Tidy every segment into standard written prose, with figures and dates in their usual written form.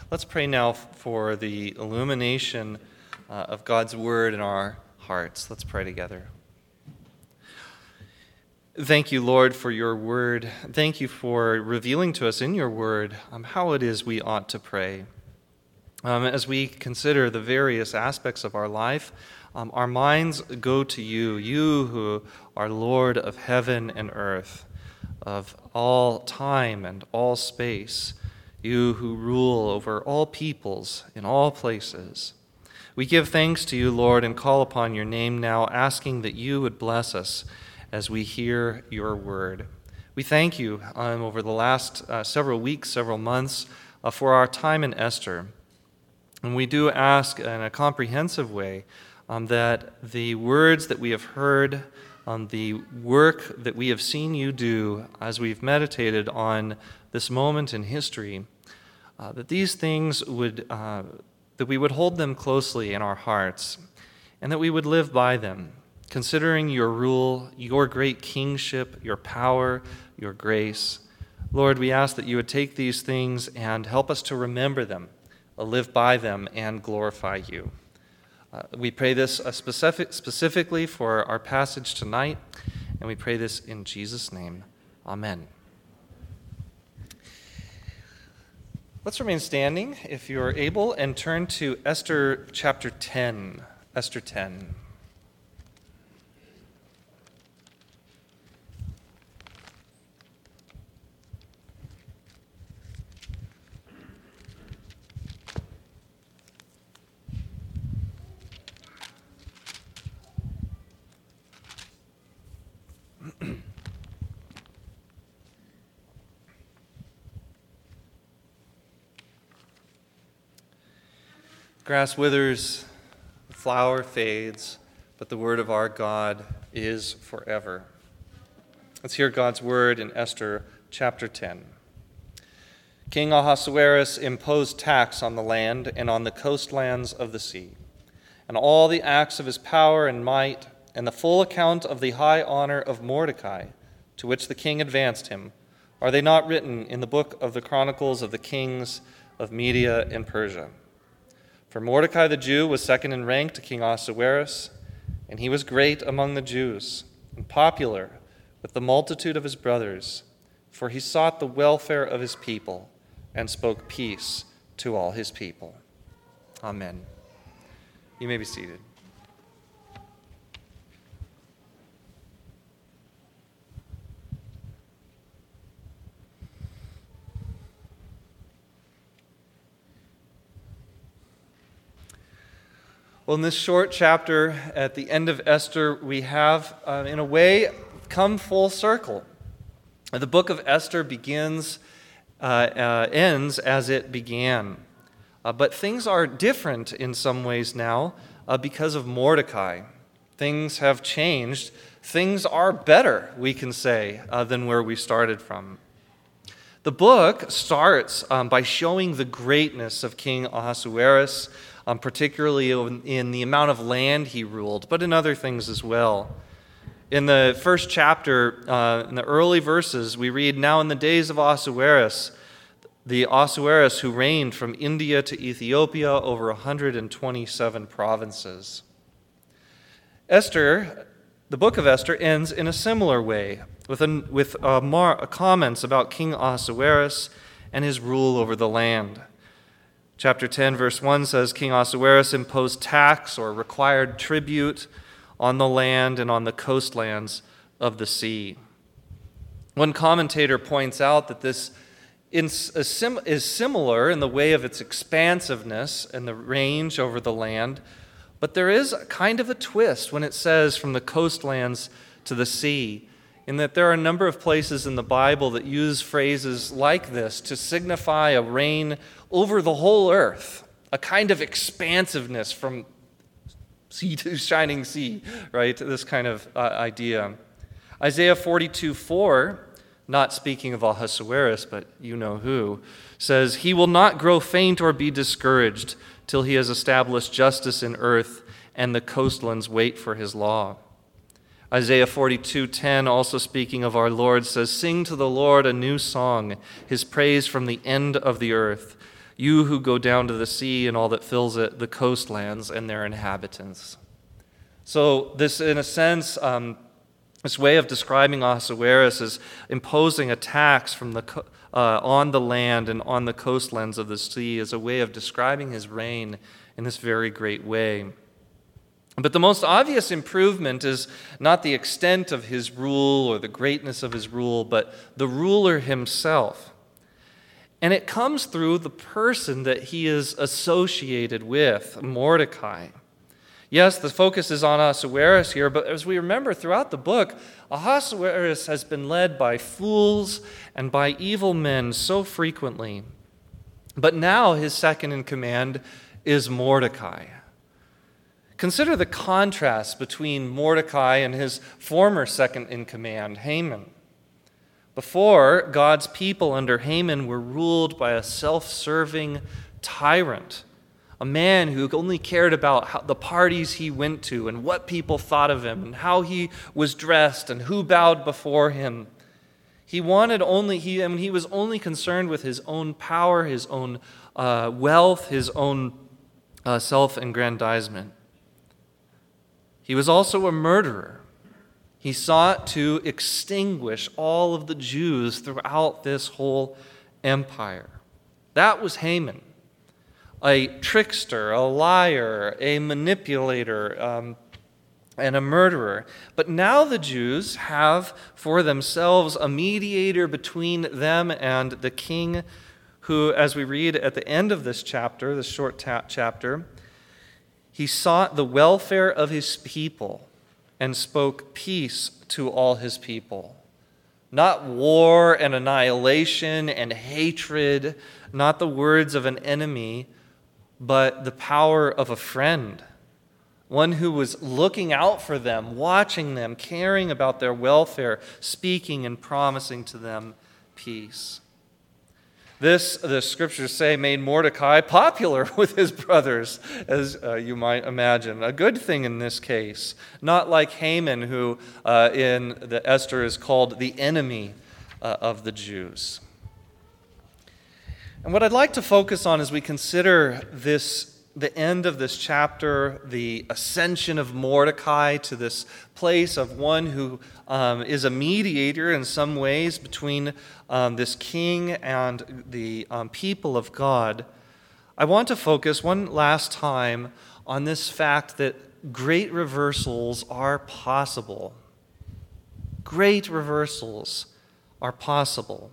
Let's pray now for the illumination of God's word in our hearts. Let's pray together. Thank you, Lord, for your word. Thank you for revealing to us in your word how it is we ought to pray. As we consider the various aspects of our life, our minds go to you, you who are Lord of heaven and earth, of all time and all space, you who rule over all peoples in all places. We give thanks to you, Lord, and call upon your name now, asking that you would bless us as we hear your word. We thank you over the last several weeks, several months, for our time in Esther. And we do ask in a comprehensive way that the words that we have heard, the work that we have seen you do as we've meditated on this moment in history, that these things would, that we would hold them closely in our hearts, and that we would live by them, considering your rule, your great kingship, your power, your grace. Lord, we ask that you would take these things and help us to remember them, live by them, and glorify you. We pray this specifically for our passage tonight, and we pray this in Jesus' name. Amen. Let's remain standing, if you're able, and turn to Esther chapter 10. Esther 10. Grass withers, the flower fades, but the word of our God is forever. Let's hear God's word in Esther chapter 10. King Ahasuerus imposed tax on the land and on the coastlands of the sea, and all the acts of his power and might, and the full account of the high honor of Mordecai, to which the king advanced him, are they not written in the book of the Chronicles of the kings of Media and Persia? For Mordecai the Jew was second in rank to King Ahasuerus, and he was great among the Jews, and popular with the multitude of his brothers, for he sought the welfare of his people, and spoke peace to all his people. Amen. You may be seated. Well, in this short chapter at the end of Esther, we have, in a way, come full circle. The book of Esther ends as it began. But things are different in some ways now because of Mordecai. Things have changed. Things are better, we can say, than where we started from. The book starts by showing the greatness of King Ahasuerus, particularly in the amount of land he ruled, but in other things as well. In the first chapter, in the early verses, we read, "Now in the days of Ahasuerus, the Ahasuerus who reigned from India to Ethiopia over 127 provinces." Esther, the book of Esther, ends in a similar way, with comments about King Ahasuerus and his rule over the land. Chapter 10, verse 1 says, King Ahasuerus imposed tax or required tribute on the land and on the coastlands of the sea. One commentator points out that this is similar in the way of its expansiveness and the range over the land, but there is kind of a twist when it says from the coastlands to the sea, in that there are a number of places in the Bible that use phrases like this to signify a reign over the whole earth, a kind of expansiveness from sea to shining sea, right? This kind of idea. Isaiah 42:4, not speaking of Ahasuerus, but you know who, says, "He will not grow faint or be discouraged till he has established justice in earth, and the coastlands wait for his law." Isaiah 42:10, also speaking of our Lord, says, "Sing to the Lord a new song, his praise from the end of the earth. you who go down to the sea and all that fills it, the coastlands and their inhabitants. So this, in a sense, this way of describing Ahasuerus is imposing a tax from on the land and on the coastlands of the sea as a way of describing his reign in this very great way. But the most obvious improvement is not the extent of his rule or the greatness of his rule, but the ruler himself. And it comes through the person that he is associated with, Mordecai. Yes, the focus is on Ahasuerus here, but as we remember throughout the book, Ahasuerus has been led by fools and by evil men so frequently. But now his second in command is Mordecai. Consider the contrast between Mordecai and his former second in command, Haman. Before, God's people under Haman were ruled by a self-serving tyrant, a man who only cared about the parties he went to and what people thought of him and how he was dressed and who bowed before him. He was only concerned with his own power, his own wealth, his own self-aggrandizement. He was also a murderer. He sought to extinguish all of the Jews throughout this whole empire. That was Haman. A trickster, a liar, a manipulator, and a murderer. But now the Jews have for themselves a mediator between them and the king, who, as we read at the end of this chapter, this short chapter, he sought the welfare of his people and spoke peace to all his people. Not war and annihilation and hatred, not the words of an enemy, but the power of a friend, one who was looking out for them, watching them, caring about their welfare, speaking and promising to them peace. This, the scriptures say, made Mordecai popular with his brothers, as you might imagine. A good thing in this case, not like Haman, who in the Esther is called the enemy of the Jews. And what I'd like to focus on as we consider the end of this chapter, the ascension of Mordecai to this place of one who is a mediator in some ways between this king and the people of God, I want to focus one last time on this fact that great reversals are possible. Great reversals are possible.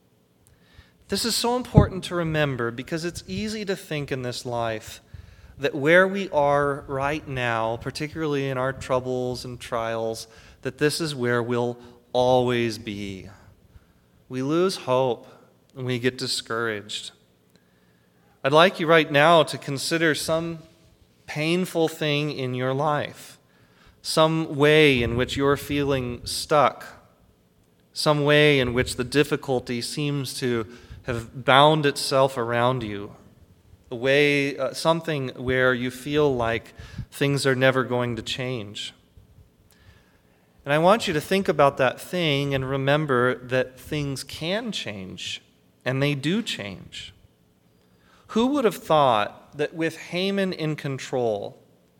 This is so important to remember because it's easy to think in this life that where we are right now, particularly in our troubles and trials, that this is where we'll always be. We lose hope and we get discouraged. I'd like you right now to consider some painful thing in your life, some way in which you're feeling stuck, some way in which the difficulty seems to have bound itself around you, a way, something where you feel like things are never going to change. And I want you to think about that thing and remember that things can change, and they do change. Who would have thought that with Haman in control,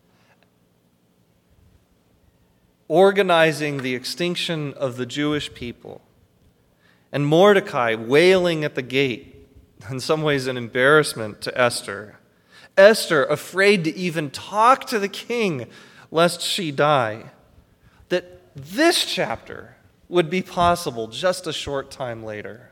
organizing the extinction of the Jewish people, and Mordecai wailing at the gate, in some ways an embarrassment to Esther. Esther afraid to even talk to the king lest she die. That this chapter would be possible just a short time later.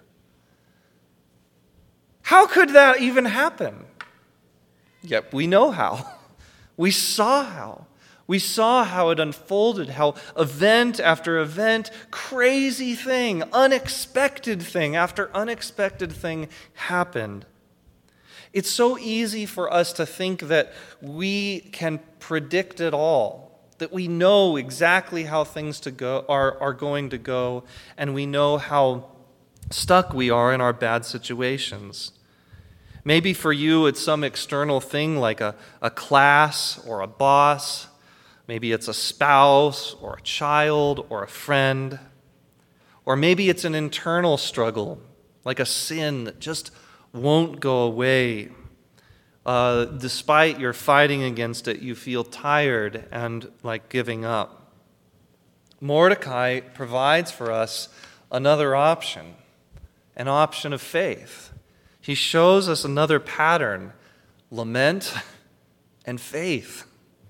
How could that even happen? Yep, we know how. We saw how. We saw how it unfolded, how event after event, crazy thing, unexpected thing after unexpected thing happened. It's so easy for us to think that we can predict it all, that we know exactly how things are going to go, and we know how stuck we are in our bad situations. Maybe for you it's some external thing like a class or a boss. Maybe it's a spouse or a child or a friend. Or maybe it's an internal struggle, like a sin that just won't go away. Despite your fighting against it, you feel tired and like giving up. Mordecai provides for us another option, an option of faith. He shows us another pattern, lament and faith.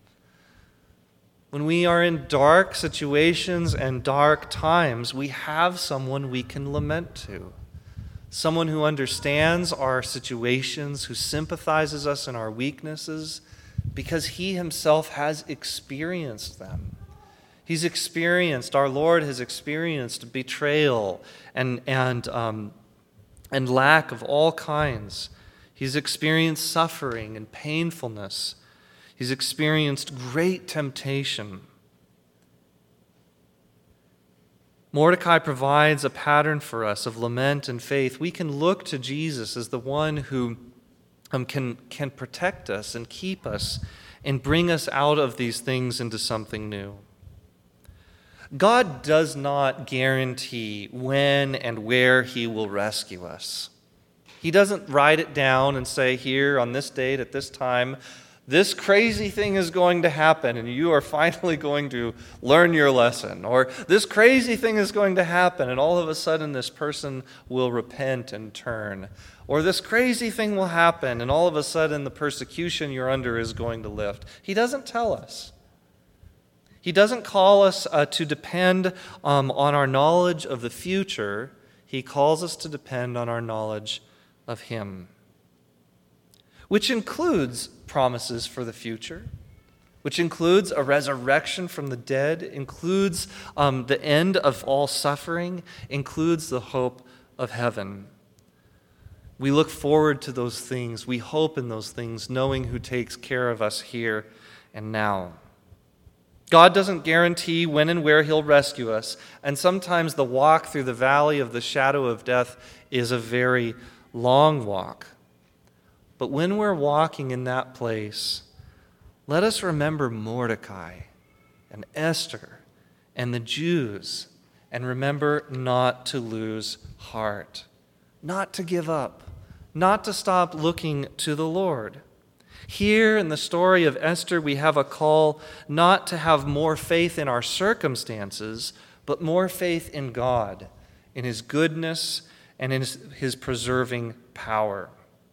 When we are in dark situations and dark times, we have someone we can lament to. Someone who understands our situations, who sympathizes us in our weaknesses, because he himself has experienced them. Our Lord has experienced betrayal and lack of all kinds. He's experienced suffering and painfulness. He's experienced great temptation. Mordecai provides a pattern for us of lament and faith. We can look to Jesus as the one who can protect us and keep us and bring us out of these things into something new. God does not guarantee when and where he will rescue us. He doesn't write it down and say, here on this date at this time, this crazy thing is going to happen and you are finally going to learn your lesson. Or this crazy thing is going to happen and all of a sudden this person will repent and turn. Or this crazy thing will happen and all of a sudden the persecution you're under is going to lift. He doesn't tell us. He doesn't call us to depend on our knowledge of the future. He calls us to depend on our knowledge of him, which includes promises for the future, which includes a resurrection from the dead, includes the end of all suffering, includes the hope of heaven. We look forward to those things. We hope in those things, knowing who takes care of us here and now. God doesn't guarantee when and where he'll rescue us, and sometimes the walk through the valley of the shadow of death is a very long walk. But when we're walking in that place, let us remember Mordecai and Esther and the Jews, and remember not to lose heart, not to give up, not to stop looking to the Lord. Here in the story of Esther, we have a call not to have more faith in our circumstances, but more faith in God, in his goodness, and in his preserving power.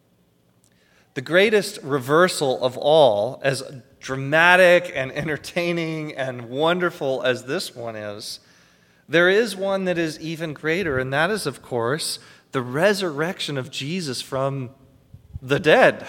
The greatest reversal of all, as dramatic and entertaining and wonderful as this one is, there is one that is even greater, and that is, of course, the resurrection of Jesus from the dead.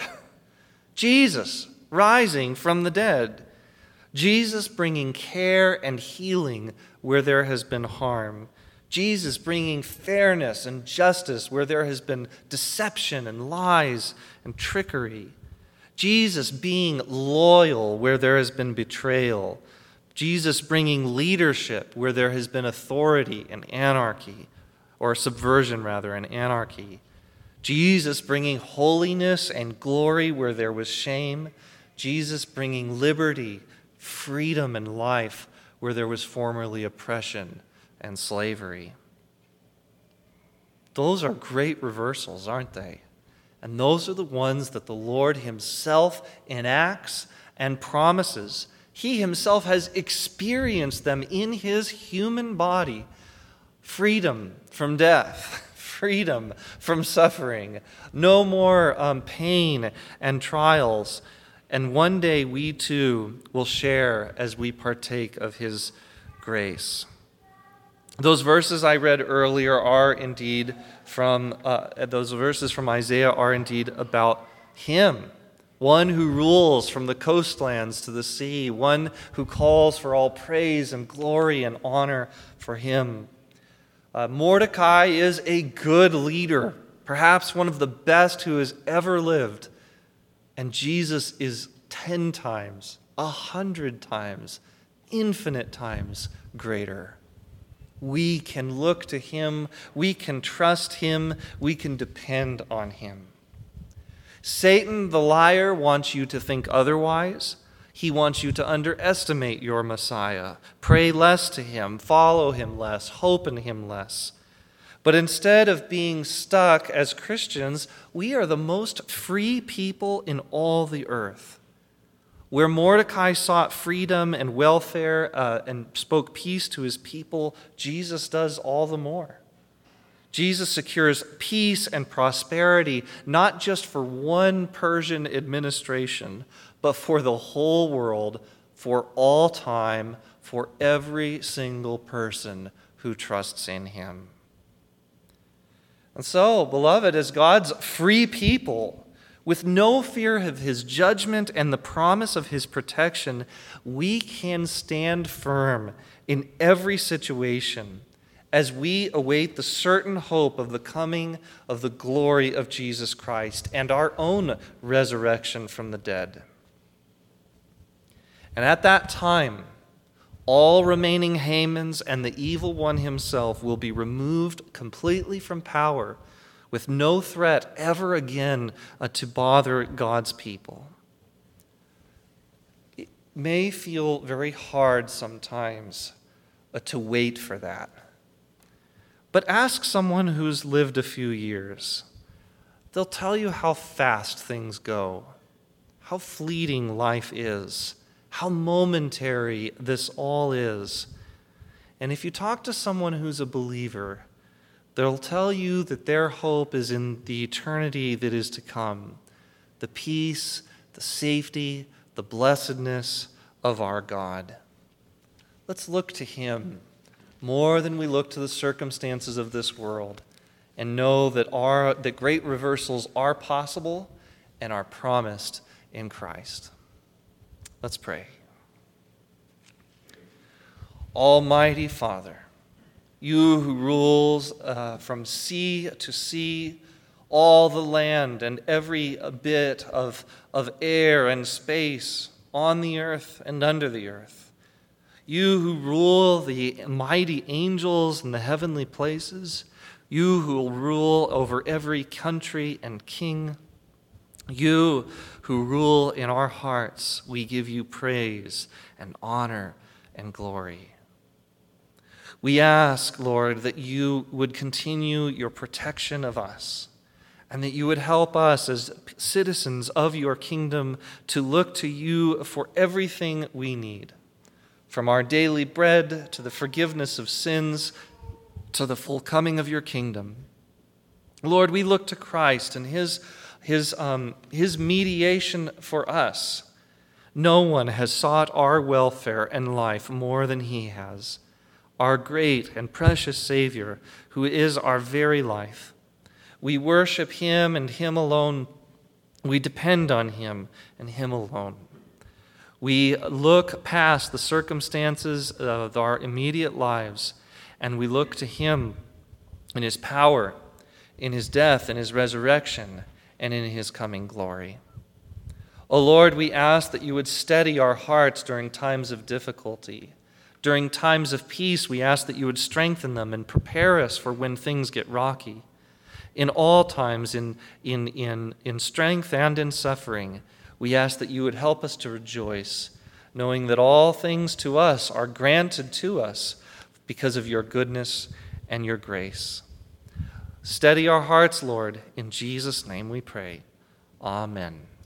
Jesus rising from the dead. Jesus bringing care and healing where there has been harm. Jesus bringing fairness and justice where there has been deception and lies and trickery. Jesus being loyal where there has been betrayal. Jesus bringing leadership where there has been authority and anarchy, or subversion rather, and anarchy. Jesus bringing holiness and glory where there was shame. Jesus bringing liberty, freedom, and life where there was formerly oppression and slavery. Those are great reversals, aren't they? And those are the ones that the Lord himself enacts and promises. He himself has experienced them in his human body. Freedom from death. Freedom from suffering, no more pain and trials. And one day we too will share as we partake of his grace. Those verses I read earlier are indeed those verses from Isaiah are indeed about him, one who rules from the coastlands to the sea, one who calls for all praise and glory and honor for him. Mordecai is a good leader, perhaps one of the best who has ever lived. And Jesus is 10 times, 100 times, infinite times greater. We can look to him, we can trust him, we can depend on him. Satan, the liar, wants you to think otherwise. He wants you to underestimate your Messiah. Pray less to him, follow him less, hope in him less. But instead of being stuck as Christians, we are the most free people in all the earth. Where Mordecai sought freedom and welfare and spoke peace to his people, Jesus does all the more. Jesus secures peace and prosperity, not just for one Persian administration, but for the whole world, for all time, for every single person who trusts in him. And so, beloved, as God's free people, with no fear of his judgment and the promise of his protection, we can stand firm in every situation as we await the certain hope of the coming of the glory of Jesus Christ and our own resurrection from the dead. And at that time, all remaining Hamans and the evil one himself will be removed completely from power, with no threat ever again to bother God's people. It may feel very hard sometimes to wait for that. But ask someone who's lived a few years. They'll tell you how fast things go, how fleeting life is, how momentary this all is. And if you talk to someone who's a believer, they'll tell you that their hope is in the eternity that is to come, the peace, the safety, the blessedness of our God. Let's look to him more than we look to the circumstances of this world, and know that great reversals are possible and are promised in Christ. Let's pray. Almighty Father, you who rules from sea to sea, all the land and every bit of air and space on the earth and under the earth, you who rule the mighty angels in the heavenly places, you who will rule over every country and king, you who rule in our hearts, we give you praise and honor and glory. We ask, Lord, that you would continue your protection of us, and that you would help us as citizens of your kingdom to look to you for everything we need, from our daily bread to the forgiveness of sins to the full coming of your kingdom. Lord, we look to Christ and his mediation for us. No one has sought our welfare and life more than he has, our great and precious Savior, who is our very life. We worship him and him alone. We depend on him and him alone. We look past the circumstances of our immediate lives, and we look to him in his power, in his death and his resurrection, and in his coming glory. O Lord, we ask that you would steady our hearts during times of difficulty. During times of peace, we ask that you would strengthen them and prepare us for when things get rocky. In all times, in strength and in suffering, we ask that you would help us to rejoice, knowing that all things to us are granted to us because of your goodness and your grace. Steady our hearts, Lord. In Jesus' name we pray. Amen.